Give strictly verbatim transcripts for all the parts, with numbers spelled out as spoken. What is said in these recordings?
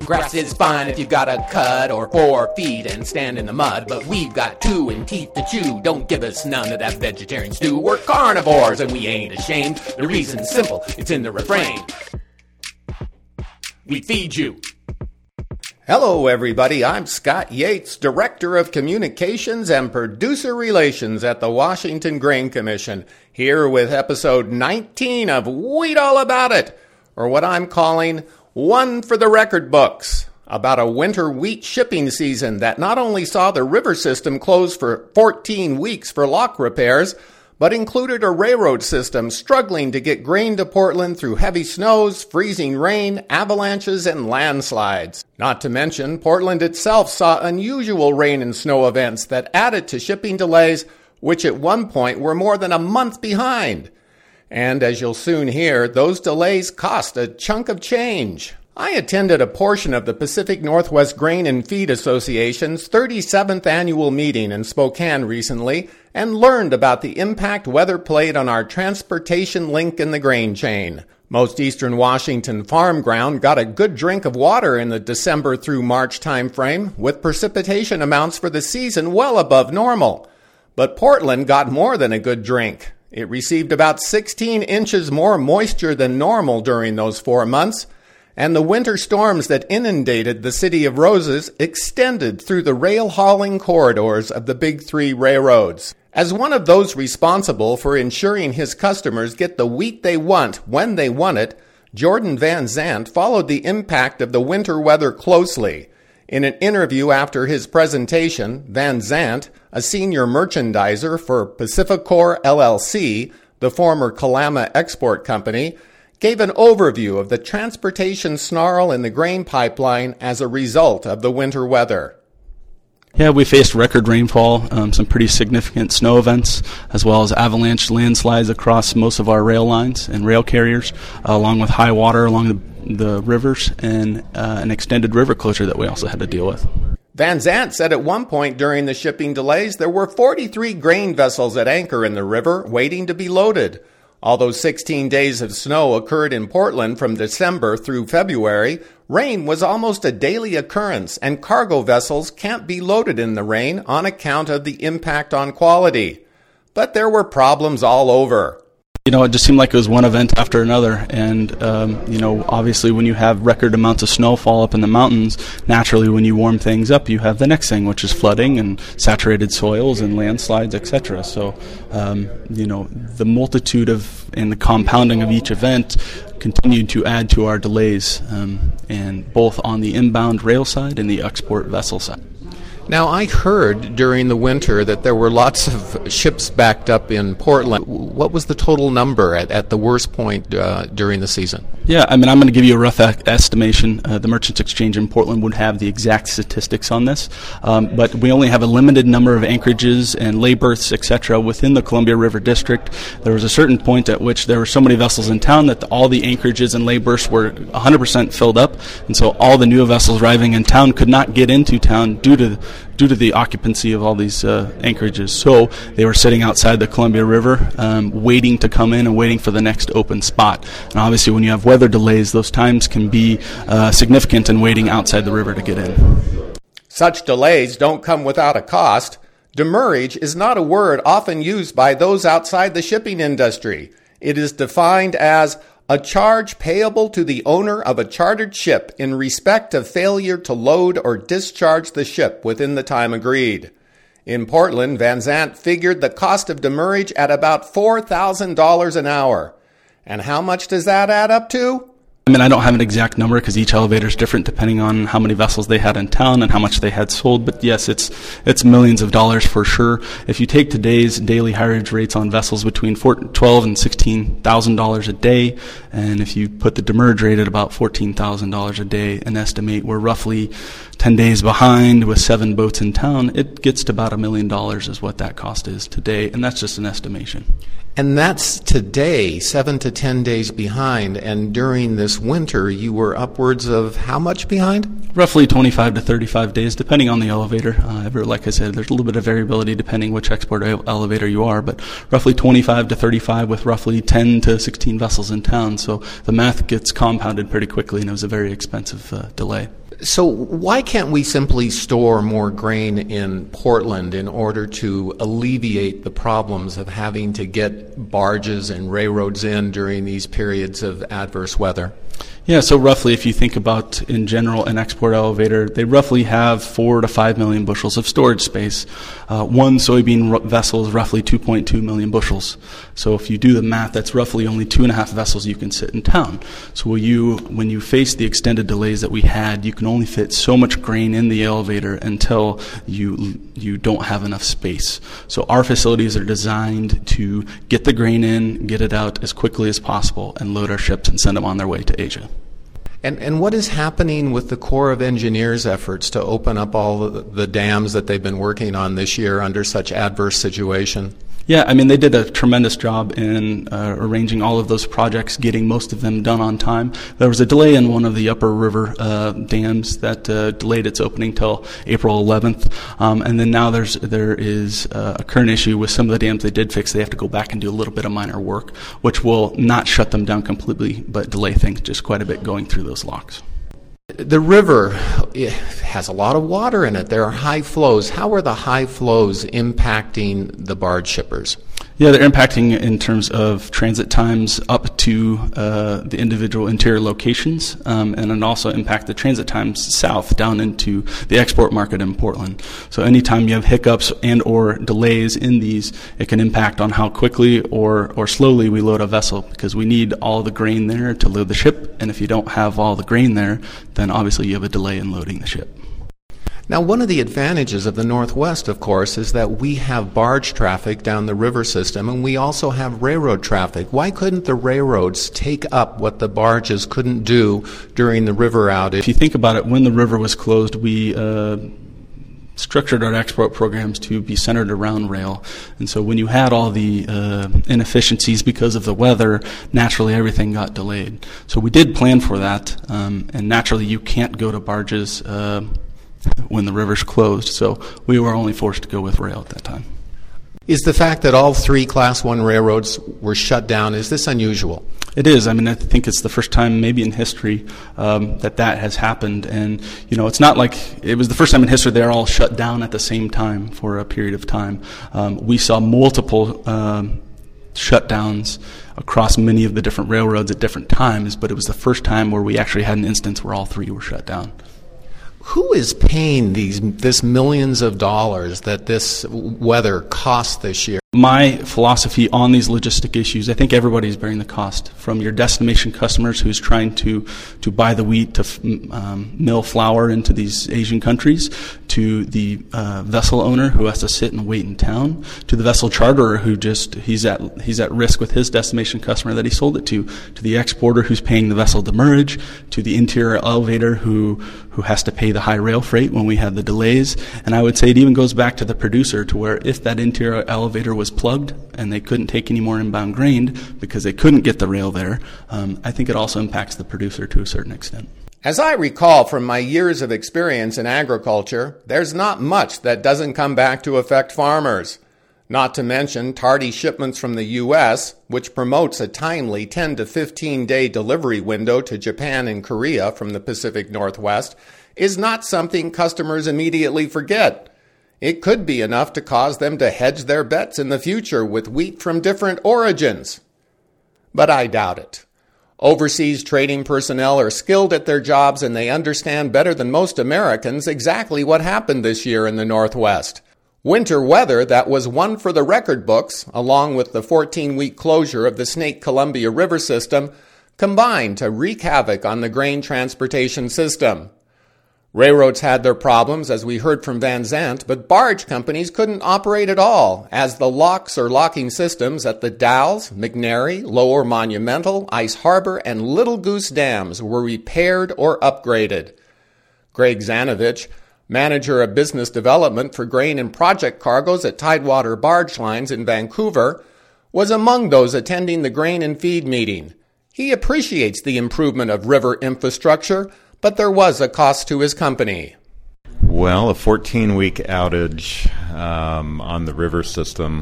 Grass is fine if you've got a cut or four feet and stand in the mud, but we've got two and teeth to chew. Don't give us none of that vegetarian stew. We're carnivores and we ain't ashamed. The reason's simple, it's in the refrain. We feed you. Hello, everybody. I'm Scott Yates, Director of Communications and Producer Relations at the Washington Grain Commission, here with episode nineteen of Wheat All About It, or what I'm calling One for the Record Books, about a winter wheat shipping season that not only saw the river system close for fourteen weeks for lock repairs, but included a railroad system struggling to get grain to Portland through heavy snows, freezing rain, avalanches, and landslides. Not to mention, Portland itself saw unusual rain and snow events that added to shipping delays, which at one point were more than a month behind. And as you'll soon hear, those delays cost a chunk of change. I attended a portion of the Pacific Northwest Grain and Feed Association's thirty-seventh annual meeting in Spokane recently and learned about the impact weather played on our transportation link in the grain chain. Most eastern Washington farm ground got a good drink of water in the December through March timeframe, with precipitation amounts for the season well above normal. But Portland got more than a good drink. It received about sixteen inches more moisture than normal during those four months, and the winter storms that inundated the City of Roses extended through the rail hauling corridors of the Big Three railroads. As one of those responsible for ensuring his customers get the wheat they want when they want it, Jordan Van Zandt followed the impact of the winter weather closely. In an interview after his presentation, Van Zandt, a senior merchandiser for Pacificor L L C, the former Kalama Export Company, gave an overview of the transportation snarl in the grain pipeline as a result of the winter weather. Yeah, we faced record rainfall, um, some pretty significant snow events, as well as avalanche landslides across most of our rail lines and rail carriers, uh, along with high water along the, the rivers and uh, an extended river closure that we also had to deal with. Van Zandt said at one point during the shipping delays there were forty-three grain vessels at anchor in the river waiting to be loaded. Although sixteen days of snow occurred in Portland from December through February, rain was almost a daily occurrence, and cargo vessels can't be loaded in the rain on account of the impact on quality. But there were problems all over. You know, it just seemed like it was one event after another, and, um, you know, obviously when you have record amounts of snowfall up in the mountains, naturally when you warm things up, you have the next thing, which is flooding and saturated soils and landslides, et cetera. So, um, you know, the multitude of and the compounding of each event continued to add to our delays, um, and both on the inbound rail side and the export vessel side. Now, I heard during the winter that there were lots of ships backed up in Portland. What was the total number at, at the worst point uh, during the season? Yeah, I mean, I'm going to give you a rough e- estimation. Uh, the Merchants Exchange in Portland would have the exact statistics on this, um, but we only have a limited number of anchorages and lay berths, et cetera, within the Columbia River District. There was a certain point at which there were so many vessels in town that the, all the anchorages and lay berths were one hundred percent filled up, and so all the new vessels arriving in town could not get into town due to due to the occupancy of all these uh, anchorages. So they were sitting outside the Columbia River, um, waiting to come in and waiting for the next open spot. And obviously when you have weather delays, those times can be uh, significant in waiting outside the river to get in. Such delays don't come without a cost. Demurrage is not a word often used by those outside the shipping industry. It is defined as a charge payable to the owner of a chartered ship in respect of failure to load or discharge the ship within the time agreed. In Portland, Van Zandt figured the cost of demurrage at about four thousand dollars an hour. And how much does that add up to? I mean, I don't have an exact number because each elevator is different depending on how many vessels they had in town and how much they had sold. But yes, it's it's millions of dollars for sure. If you take today's daily hireage rates on vessels between twelve thousand dollars and sixteen thousand dollars a day, and if you put the demurrage rate at about fourteen thousand dollars a day and estimate we're roughly ten days behind with seven boats in town, it gets to about a million dollars is what that cost is today, and that's just an estimation. And that's today, seven to ten days behind. And during this winter, you were upwards of how much behind? Roughly twenty-five to thirty-five days, depending on the elevator. Uh, like I said, there's a little bit of variability depending which export ele- elevator you are, but roughly twenty-five to thirty-five with roughly ten to sixteen vessels in town. So the math gets compounded pretty quickly, and it was a very expensive uh, delay. So why can't we simply store more grain in Portland in order to alleviate the problems of having to get barges and railroads in during these periods of adverse weather? Yeah, so roughly, if you think about, in general, an export elevator, they roughly have four to five million bushels of storage space. Uh, one soybean r- vessel is roughly two point two million bushels. So if you do the math, that's roughly only two and a half vessels you can sit in town. So will you, when you face the extended delays that we had, you can only fit so much grain in the elevator until you you don't have enough space. So our facilities are designed to get the grain in, get it out as quickly as possible, and load our ships and send them on their way to Asia. And, and what is happening with the Corps of Engineers' efforts to open up all the, the dams that they've been working on this year under such adverse situation? Yeah, I mean, they did a tremendous job in uh, arranging all of those projects, getting most of them done on time. There was a delay in one of the upper river uh, dams that uh, delayed its opening till April eleventh. Um, and then now there's there is uh, a current issue with some of the dams they did fix. They have to go back and do a little bit of minor work, which will not shut them down completely, but delay things just quite a bit going through those locks. The river has a lot of water in it. There are high flows. How are the high flows impacting the barge shippers? Yeah, they're impacting in terms of transit times up to uh, the individual interior locations, um, and it also impact the transit times south down into the export market in Portland. So anytime you have hiccups and or delays in these, it can impact on how quickly or, or slowly we load a vessel, because we need all the grain there to load the ship, and if you don't have all the grain there, then obviously you have a delay in loading the ship. Now, one of the advantages of the Northwest, of course, is that we have barge traffic down the river system, and we also have railroad traffic. Why couldn't the railroads take up what the barges couldn't do during the river outage? If you think about it, when the river was closed, we uh, structured our export programs to be centered around rail. And so when you had all the uh, inefficiencies because of the weather, naturally everything got delayed. So we did plan for that, um, and naturally you can't go to barges uh, when the river's closed, so we were only forced to go with rail at that time. Is the fact that all three Class one railroads were shut down, is this unusual? It is. I mean, I think it's the first time maybe in history um, that that has happened. And, you know, it's not like it was the first time in history they're all shut down at the same time for a period of time. Um, we saw multiple um, shutdowns across many of the different railroads at different times, but it was the first time where we actually had an instance where all three were shut down. Who is paying these this millions of dollars that this weather cost this year? My philosophy on these logistic issues, I think everybody's bearing the cost, from your destination customers who's trying to, to buy the wheat to um, mill flour into these Asian countries, to the uh, vessel owner who has to sit and wait in town, to the vessel charterer who just, he's at he's at risk with his destination customer that he sold it to, to the exporter who's paying the vessel demurrage, to the interior elevator who, who has to pay the high rail freight when we had the delays. And I would say it even goes back to the producer, to where if that interior elevator was was plugged and they couldn't take any more inbound grain because they couldn't get the rail there, um, I think it also impacts the producer to a certain extent. As I recall from my years of experience in agriculture, there's not much that doesn't come back to affect farmers. Not to mention tardy shipments from the U S, which promotes a timely ten to fifteen day delivery window to Japan and Korea from the Pacific Northwest, is not something customers immediately forget. It could be enough to cause them to hedge their bets in the future with wheat from different origins. But I doubt it. Overseas trading personnel are skilled at their jobs, and they understand better than most Americans exactly what happened this year in the Northwest. Winter weather that was one for the record books, along with the fourteen-week closure of the Snake-Columbia River system, combined to wreak havoc on the grain transportation system. Railroads had their problems, as we heard from Van Zandt, but barge companies couldn't operate at all, as the locks or locking systems at the Dalles, McNary, Lower Monumental, Ice Harbor, and Little Goose dams were repaired or upgraded. Greg Zanovich, manager of business development for grain and project cargoes at Tidewater Barge Lines in Vancouver, was among those attending the grain and feed meeting. He appreciates the improvement of river infrastructure, but there was a cost to his company. Well, a fourteen-week outage um, on the river system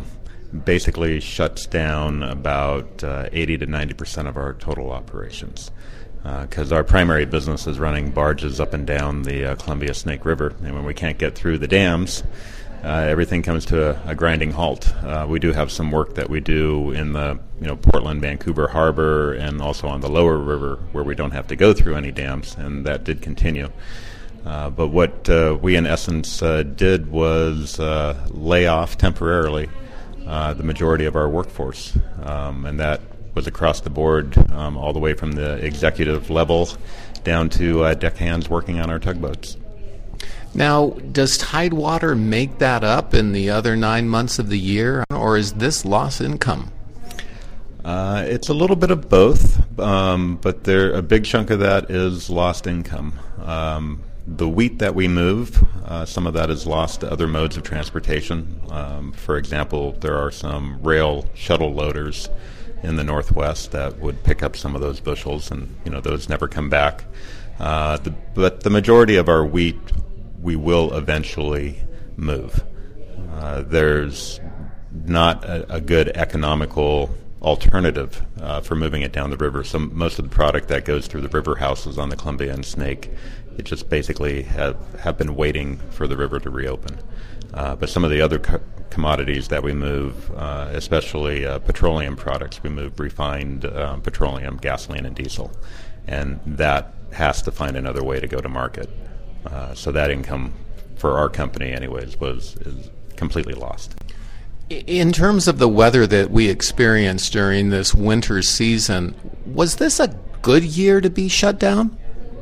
basically shuts down about uh, eighty to ninety percent of our total operations. Because uh, our primary business is running barges up and down the uh, Columbia Snake River, and when we can't get through the dams, uh, everything comes to a, a grinding halt. Uh, we do have some work that we do in the you know Portland, Vancouver Harbor, and also on the lower river where we don't have to go through any dams, and that did continue. Uh, but what uh, we in essence uh, did was uh, lay off temporarily uh, the majority of our workforce, um, and that was across the board, um, all the way from the executive level down to uh, deckhands working on our tugboats. Now, does Tidewater make that up in the other nine months of the year, or is this lost income? Uh, it's a little bit of both, um, but there a big chunk of that is lost income. Um, the wheat that we move, uh, some of that is lost to other modes of transportation. Um, for example, there are some rail shuttle loaders in the Northwest that would pick up some of those bushels, and you know those never come back. Uh, the, but the majority of our wheat we will eventually move. Uh, there's not a, a good economical alternative uh, for moving it down the river. So most of the product that goes through the river houses on the Columbia and Snake, it just basically have, have been waiting for the river to reopen. Uh, but some of the other co- commodities that we move, uh, especially uh, petroleum products, we move refined uh, petroleum, gasoline, and diesel, and that has to find another way to go to market. Uh, so that income, for our company anyways, was is completely lost. In terms of the weather that we experienced during this winter season, was this a good year to be shut down?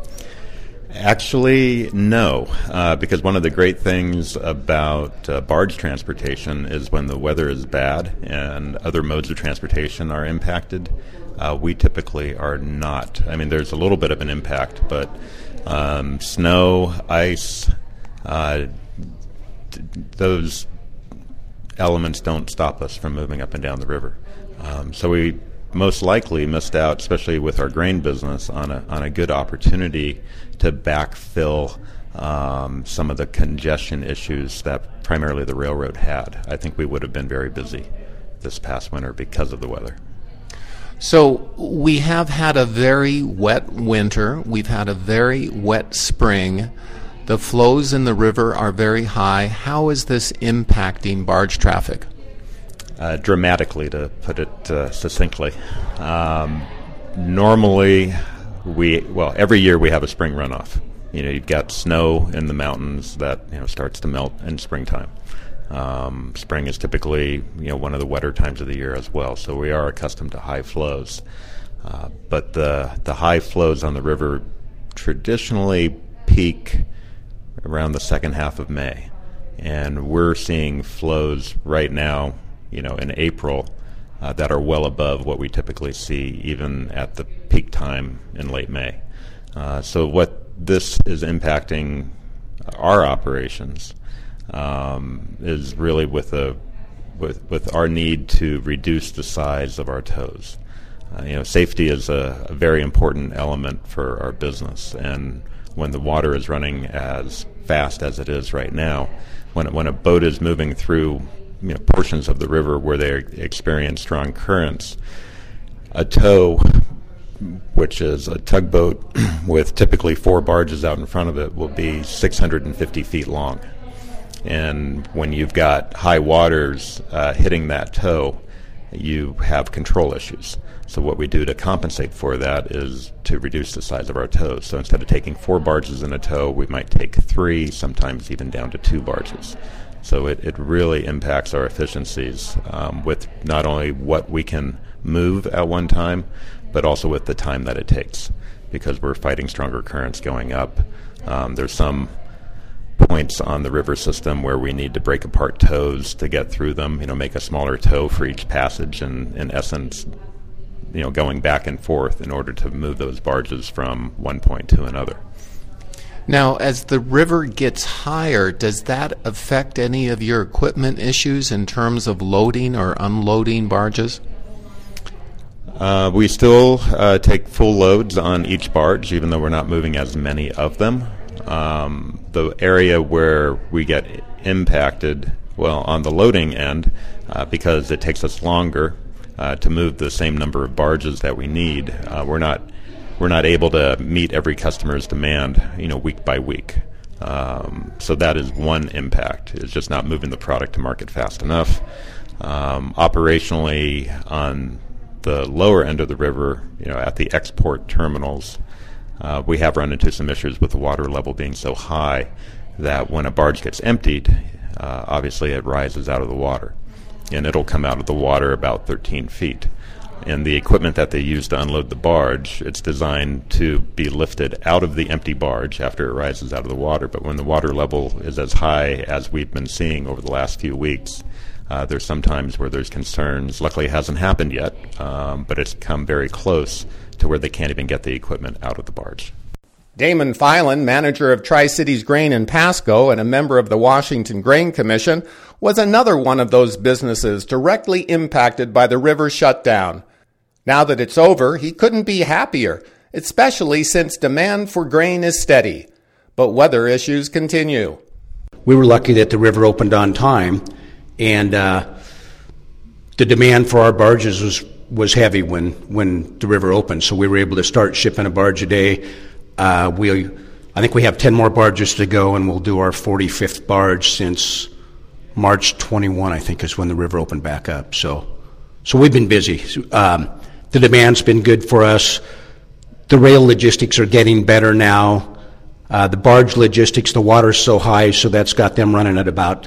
Actually, no, uh, because one of the great things about uh, barge transportation is when the weather is bad and other modes of transportation are impacted, uh, we typically are not. I mean, there's a little bit of an impact, but um, snow, ice, uh, d- those elements don't stop us from moving up and down the river. Um, so we most likely missed out, especially with our grain business, on a on a good opportunity to backfill um, some of the congestion issues that primarily the railroad had. I think we would have been very busy this past winter because of the weather. So we have had a very wet winter. We've had a very wet spring. The flows in the river are very high. How is this impacting barge traffic? Uh, dramatically, to put it uh, succinctly. Um, normally, we well every year we have a spring runoff. You know, you've got snow in the mountains that you know starts to melt in springtime. Um, spring is typically you know one of the wetter times of the year as well, so we are accustomed to high flows. Uh, but the the high flows on the river traditionally peak around the second half of May, and we're seeing flows right now, you know, in April, uh, that are well above what we typically see even at the peak time in late May. Uh, so what this is impacting our operations um, is really with a with with our need to reduce the size of our tows. Uh, you know, safety is a, a very important element for our business, and when the water is running as fast as it is right now, when when a boat is moving through you know portions of the river where they experience strong currents, a tow, which is a tugboat with typically four barges out in front of it, will be six hundred fifty feet long. And when you've got high waters uh, hitting that tow, you have control issues. So what we do to compensate for that is to reduce the size of our tows. So instead of taking four barges in a tow, we might take three, sometimes even down to two barges. So it, it really impacts our efficiencies um, with not only what we can move at one time, but also with the time that it takes, because we're fighting stronger currents going up. Um, there's some points on the river system where we need to break apart tows to get through them, you know, make a smaller tow for each passage, and in essence, you know, going back and forth in order to move those barges from one point to another. Now, as the river gets higher, does that affect any of your equipment issues in terms of loading or unloading barges? Uh, we still uh, take full loads on each barge, even though we're not moving as many of them. Um, the area where we get impacted, well, on the loading end, uh, because it takes us longer uh, to move the same number of barges that we need. Uh, we're not we're not able to meet every customer's demand, you know, week by week. Um, so that is one impact. It's just not moving the product to market fast enough. Um, operationally, on the lower end of the river, you know, at the export terminals, uh, we have run into some issues with the water level being so high that when a barge gets emptied, uh, obviously it rises out of the water, and it'll come out of the water about thirteen feet. And the equipment that they use to unload the barge, it's designed to be lifted out of the empty barge after it rises out of the water. But when the water level is as high as we've been seeing over the last few weeks, uh, there's some times where there's concerns. Luckily, it hasn't happened yet, um, but it's come very close to where they can't even get the equipment out of the barge. Damon Filan, manager of Tri-Cities Grain in Pasco and a member of the Washington Grain Commission, was another one of those businesses directly impacted by the river shutdown. Now that it's over, he couldn't be happier, especially since demand for grain is steady. But weather issues continue. We were lucky that the river opened on time, and uh, the demand for our barges was, was heavy when, when the river opened, so we were able to start shipping a barge a day. Uh, we, I think we have ten more barges to go, and we'll do our forty-fifth barge since March twenty-first, I think, is when the river opened back up. So, so we've been busy. Um, the demand's been good for us. The rail logistics are getting better now. Uh, the barge logistics, the water's so high, so that's got them running at about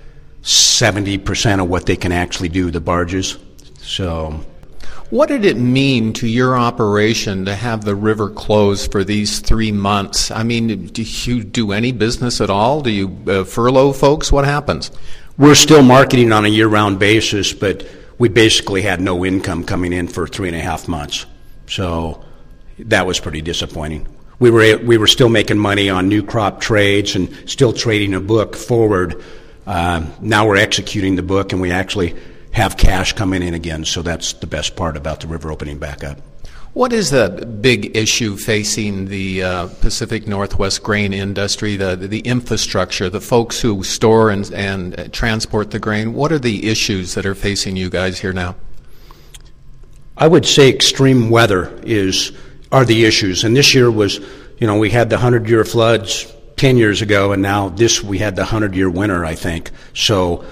seventy percent of what they can actually do, the barges. So... What did it mean to your operation to have the river closed for these three months? I mean, do you do any business at all? Do you uh, furlough folks? What happens? We're still marketing on a year-round basis, but we basically had no income coming in for three and a half months. So that was pretty disappointing. We were we were still making money on new crop trades and still trading a book forward. Uh, now we're executing the book, and we actually have cash coming in again, so that's the best part about the river opening back up. What is the big issue facing the uh, Pacific Northwest grain industry, the the infrastructure, the folks who store and, and transport the grain? What are the issues that are facing you guys here now? I would say extreme weather is are the issues, and this year was, you know, we had the hundred-year floods ten years ago, and now this we had the hundred-year winter, I think. So,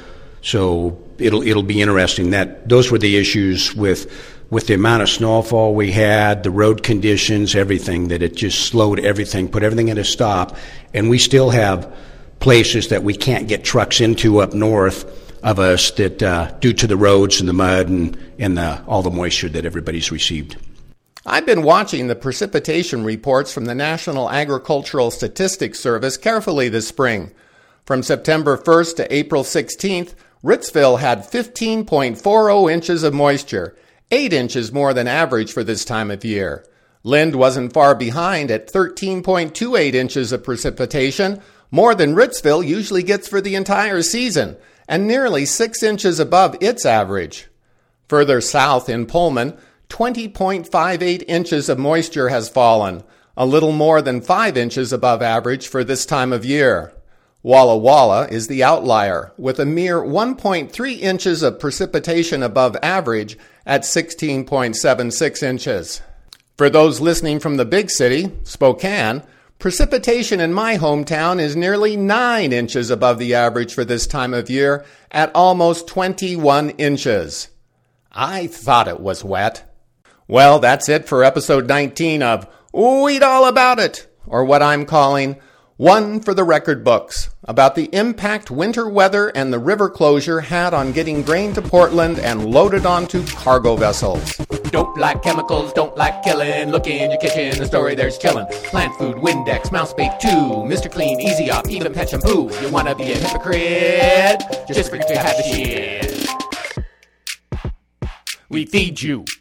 so. It'll it'll be interesting. That those were the issues with with the amount of snowfall we had, the road conditions, everything, that it just slowed everything, put everything at a stop. And we still have places that we can't get trucks into up north of us that uh, due to the roads and the mud and, and the, all the moisture that everybody's received. I've been watching the precipitation reports from the National Agricultural Statistics Service carefully this spring. From September first to April sixteenth, Ritzville had fifteen point four zero inches of moisture, eight inches more than average for this time of year. Lind wasn't far behind at thirteen point two eight inches of precipitation, more than Ritzville usually gets for the entire season, and nearly six inches above its average. Further south in Pullman, twenty point five eight inches of moisture has fallen, a little more than five inches above average for this time of year. Walla Walla is the outlier, with a mere one point three inches of precipitation above average at sixteen point seven six inches. For those listening from the big city, Spokane, precipitation in my hometown is nearly nine inches above the average for this time of year at almost twenty-one inches. I thought it was wet. Well, that's it for episode nineteen of Weed All About It, or what I'm calling One for the Record Books, about the impact winter weather and the river closure had on getting grain to Portland and loaded onto cargo vessels. Don't like chemicals, don't like killing. Look in your kitchen, the story there's chillin'. Plant food, Windex, mouse bait too. Mister Clean, Easy Up, even pet shampoo. You wanna be a hypocrite? Just forget to have the shit. We feed you